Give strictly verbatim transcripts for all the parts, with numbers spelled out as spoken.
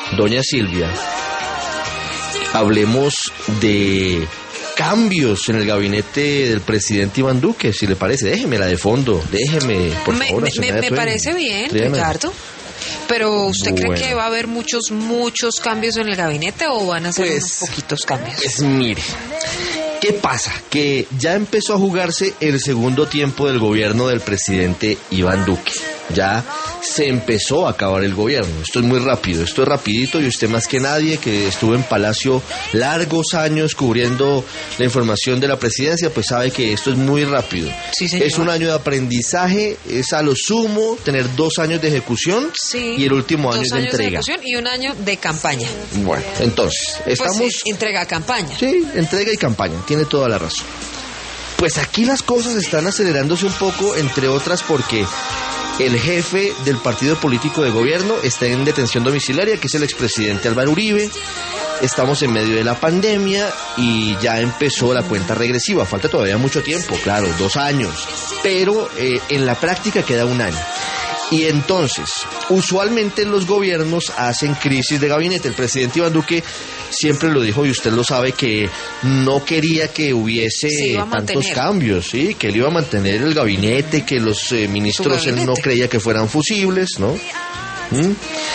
doña Silvia, hablemos de cambios en el gabinete del presidente Iván Duque, si le parece. Déjeme la de fondo, déjeme, por me, favor. Me, me, me parece bien, Triana. Ricardo. Pero ¿usted bueno. cree que va a haber muchos, muchos cambios en el gabinete o van a ser pues, unos poquitos cambios? Pues mire, ¿qué pasa? Que ya empezó a jugarse el segundo tiempo del gobierno del presidente Iván Duque. Ya se empezó a acabar el gobierno. Esto es muy rápido, esto es rapidito, y usted más que nadie que estuvo en Palacio largos años cubriendo la información de la presidencia, pues sabe que esto es muy rápido. Sí, señor. Es un año de aprendizaje, es a lo sumo tener dos años de ejecución sí, y el último año dos de años entrega. De ejecución y un año de campaña. Bueno, entonces, estamos... Pues, entrega campaña. Sí, entrega y campaña, tiene toda la razón. Pues aquí las cosas están acelerándose un poco, entre otras porque el jefe del partido político de gobierno está en detención domiciliaria, que es el expresidente Álvaro Uribe. Estamos en medio de la pandemia y ya empezó la cuenta regresiva. Falta todavía mucho tiempo, claro, dos años. Pero eh, en la práctica queda un año. Y entonces, usualmente los gobiernos hacen crisis de gabinete. El presidente Iván Duque siempre lo dijo, y usted lo sabe, que no quería que hubiese tantos cambios, ¿sí? Que él iba a mantener el gabinete, que los eh, ministros él no creía que fueran fusibles, ¿no? ¿Mm?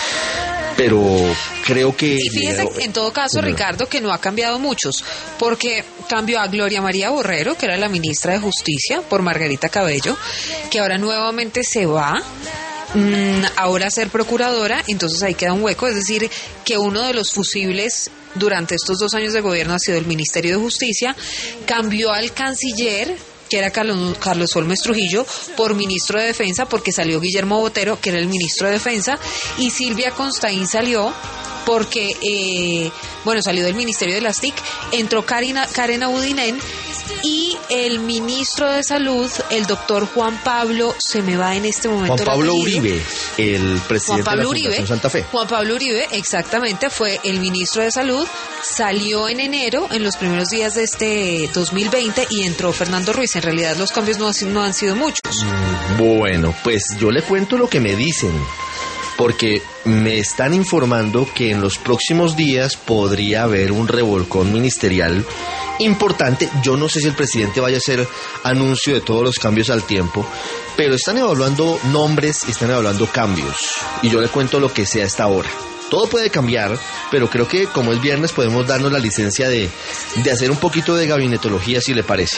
Pero creo que... Y fíjese, en todo caso, Ricardo, que no ha cambiado muchos, porque cambió a Gloria María Borrero, que era la ministra de Justicia, por Margarita Cabello, que ahora nuevamente se va mmm, ahora a ser procuradora, entonces ahí queda un hueco, es decir, que uno de los fusibles durante estos dos años de gobierno ha sido el Ministerio de Justicia. Cambió al canciller, que era Carlos, Carlos Holmes Trujillo, por ministro de Defensa, porque salió Guillermo Botero, que era el ministro de Defensa, y Silvia Constaín salió porque, eh, bueno, salió del Ministerio de las T I C, entró Karina, Karen Abudinen, y el ministro de Salud, el doctor Juan Pablo, se me va en este momento Juan Pablo Uribe, el presidente de la Fundación Santa Fe. Juan Pablo Uribe, exactamente, fue el ministro de Salud, salió en enero, en los primeros días de este dos mil veinte, y entró Fernando Ruiz. En realidad los cambios no, no han sido muchos. Bueno, pues yo le cuento lo que me dicen, porque me están informando que en los próximos días podría haber un revolcón ministerial importante. Yo no sé si el presidente vaya a hacer anuncio de todos los cambios al tiempo, pero están evaluando nombres, están evaluando cambios, y yo le cuento lo que sea hasta ahora. Todo puede cambiar, pero creo que como es viernes podemos darnos la licencia de, de hacer un poquito de gabinetología, si le parece.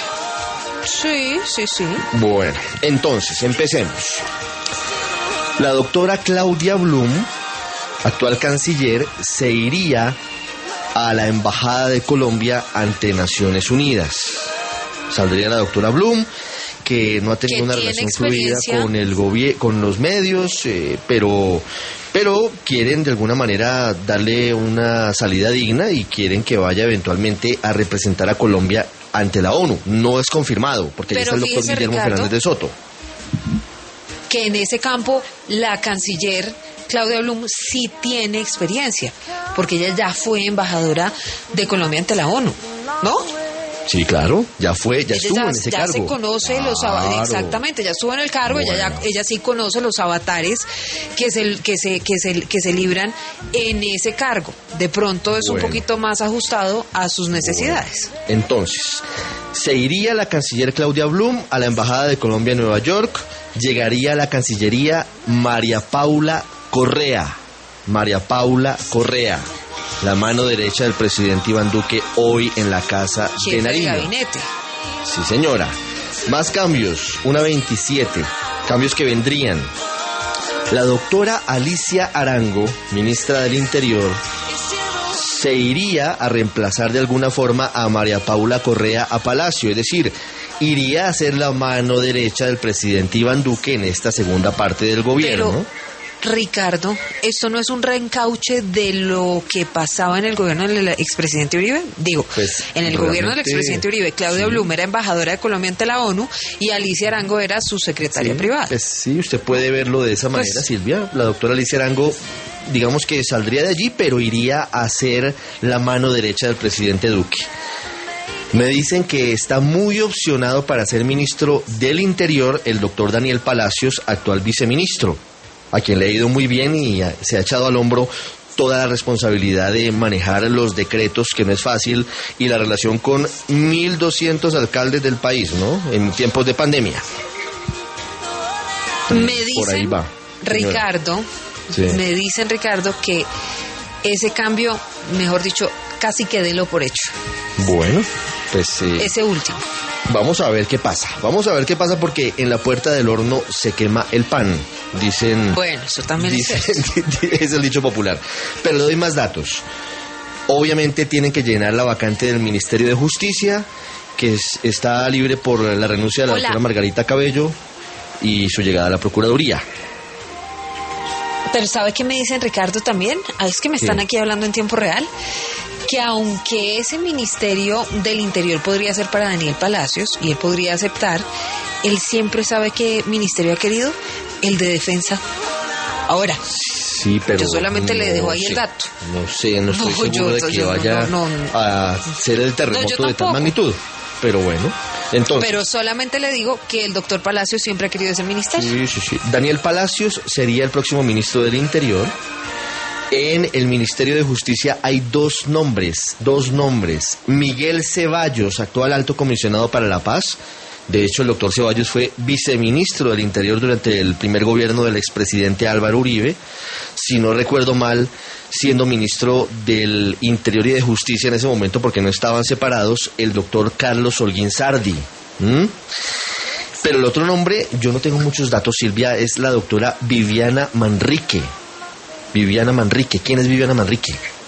Sí, sí, sí. Bueno, entonces, empecemos. La doctora Claudia Blum, actual canciller, se iría a la Embajada de Colombia ante Naciones Unidas. Saldría la doctora Blum, que no ha tenido una relación fluida con el gobierno, con los medios, eh, pero, pero quieren de alguna manera darle una salida digna y quieren que vaya eventualmente a representar a Colombia ante la ONU. No es confirmado, porque pero ya está el doctor fíjese, Guillermo Ricardo, Fernández de Soto. Que en ese campo la canciller Claudia Blum sí tiene experiencia, porque ella ya fue embajadora de Colombia ante la ONU, ¿no? Sí, claro, ya fue, ya ella estuvo ya, en ese ya cargo. se conoce claro. los avatares, exactamente, ya estuvo en el cargo, bueno. ella, ya, ella sí conoce los avatares que se, que se, que se, que se libran en ese cargo. De pronto es bueno. un poquito más ajustado a sus necesidades. Bueno. Entonces, se iría la canciller Claudia Blum a la Embajada de Colombia en Nueva York. Llegaría a la Cancillería María Paula Correa. María Paula Correa, la mano derecha del presidente Iván Duque, hoy en la Casa Jefe de Nariño. De gabinete. Sí, señora. Más cambios, una veintisiete. Cambios que vendrían. La doctora Alicia Arango, ministra del Interior, se iría a reemplazar de alguna forma a María Paula Correa a Palacio, es decir, iría a ser la mano derecha del presidente Iván Duque en esta segunda parte del gobierno. Pero, Ricardo, ¿esto no es un reencauche de lo que pasaba en el gobierno del expresidente Uribe? Digo, pues, en el gobierno del expresidente Uribe, Claudia sí. Blum era embajadora de Colombia ante la ONU y Alicia Arango era su secretaria sí, privada. Pues sí, usted puede verlo de esa manera, pues, Silvia. La doctora Alicia Arango, digamos que saldría de allí, pero iría a ser la mano derecha del presidente Duque. Me dicen que está muy opcionado para ser ministro del Interior el doctor Daniel Palacios, actual viceministro, a quien le ha ido muy bien y se ha echado al hombro toda la responsabilidad de manejar los decretos, que no es fácil, y la relación con mil doscientos alcaldes del país, ¿no? En tiempos de pandemia. Me dicen, por ahí va, Ricardo, sí. me dicen, Ricardo, que ese cambio, mejor dicho, casi que délo por hecho. Bueno, pues... Eh, ese último. Vamos a ver qué pasa. Vamos a ver qué pasa porque en la puerta del horno se quema el pan. Dicen... Bueno, eso también dicen, es es el dicho popular. Pero le doy más datos. Obviamente tienen que llenar la vacante del Ministerio de Justicia, que es, está libre por la renuncia de la Hola. doctora Margarita Cabello y su llegada a la Procuraduría. Pero ¿sabe qué me dicen, Ricardo, también? Ah, es que me están sí. aquí hablando en tiempo real. Que aunque ese Ministerio del Interior podría ser para Daniel Palacios y él podría aceptar, él siempre sabe qué ministerio ha querido, el de Defensa. Ahora, sí, pero yo solamente no le dejo ahí sé, el dato. No sé, no estoy No, seguro yo- de que yo- vaya no, no, no. a ser el terremoto No, yo de tal tampoco. magnitud. Pero bueno, entonces... Pero solamente le digo que el doctor Palacios siempre ha querido ese ministerio. Sí, sí, sí. Daniel Palacios sería el próximo ministro del Interior. En el Ministerio de Justicia hay dos nombres, dos nombres. Miguel Ceballos, actual alto comisionado para la paz. De hecho, el doctor Ceballos fue viceministro del Interior durante el primer gobierno del expresidente Álvaro Uribe. Si no recuerdo mal, siendo ministro del Interior y de Justicia en ese momento, porque no estaban separados, el doctor Carlos Holguín Sardi. ¿Mm? Pero el otro nombre, yo no tengo muchos datos, Silvia, es la doctora Viviana Manrique. Viviana Manrique. ¿Quién es Viviana Manrique?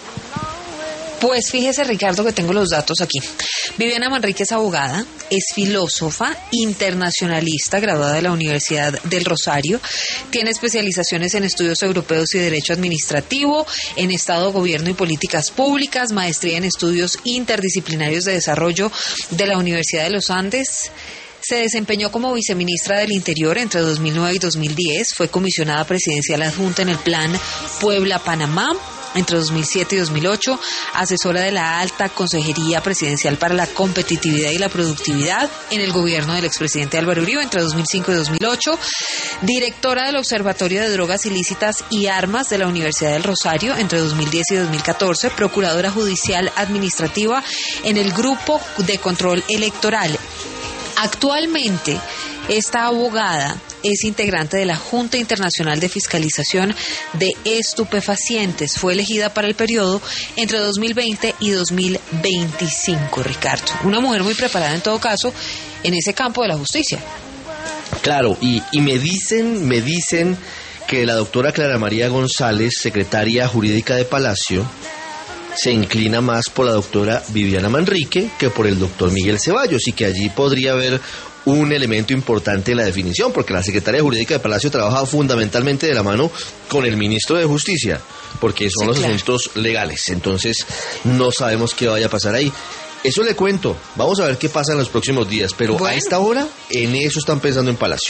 Pues fíjese, Ricardo, que tengo los datos aquí. Viviana Manrique es abogada, es filósofa, internacionalista, graduada de la Universidad del Rosario, tiene especializaciones en estudios europeos y derecho administrativo, en Estado, Gobierno y políticas públicas, maestría en estudios interdisciplinarios de desarrollo de la Universidad de los Andes. Se desempeñó como viceministra del Interior entre dos mil nueve y dos mil diez, fue comisionada presidencial adjunta en el Plan Puebla-Panamá entre dos mil siete y dos mil ocho, asesora de la Alta Consejería Presidencial para la Competitividad y la Productividad en el gobierno del expresidente Álvaro Uribe entre dos mil cinco y dos mil ocho, directora del Observatorio de Drogas Ilícitas y Armas de la Universidad del Rosario entre dos mil diez y dos mil catorce, procuradora judicial administrativa en el Grupo de Control Electoral. Actualmente, esta abogada es integrante de la Junta Internacional de Fiscalización de Estupefacientes. Fue elegida para el periodo entre dos mil veinte y dos mil veinticinco, Ricardo. Una mujer muy preparada en todo caso en ese campo de la justicia. Claro, y, y me dicen, me dicen que la doctora Clara María González, secretaria jurídica de Palacio, se inclina más por la doctora Viviana Manrique que por el doctor Miguel Ceballos, y que allí podría haber un elemento importante en la definición, porque la secretaria jurídica de Palacio trabaja fundamentalmente de la mano con el ministro de Justicia, porque son Sí, los claro. asuntos legales. Entonces no sabemos qué vaya a pasar ahí. Eso le cuento, vamos a ver qué pasa en los próximos días, pero Bueno. a esta hora en eso están pensando en Palacio.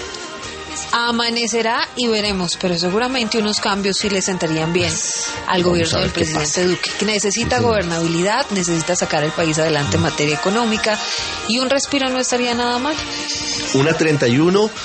Amanecerá y veremos, pero seguramente unos cambios sí le sentarían bien al Vamos gobierno a ver del qué presidente pasa. Duque, que necesita Sí, señor. gobernabilidad, necesita sacar el país adelante en materia económica, y un respiro no estaría nada mal. Una treinta y uno.